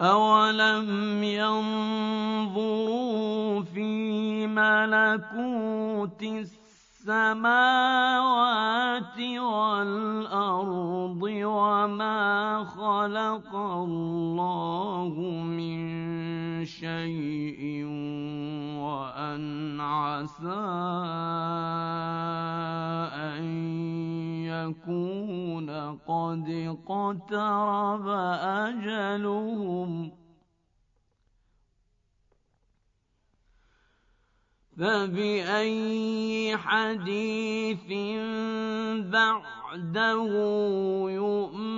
أَوَلَمْ يَنظُرُوا فِي مَلَكُوتِ السَّمَاوَاتِ وَالْأَرْضِ وَمَا خَلَقَ اللَّهُ مِن شَيْءٍ وَأَنْ عَسَىٰ أَن يَكُونَ قَدِ اقْتَرَبَ أَجَلُهُمْ ۖ فَبِأَيِّ حَدِيثٍ بَعْدَهُ يُؤْمِنُونَ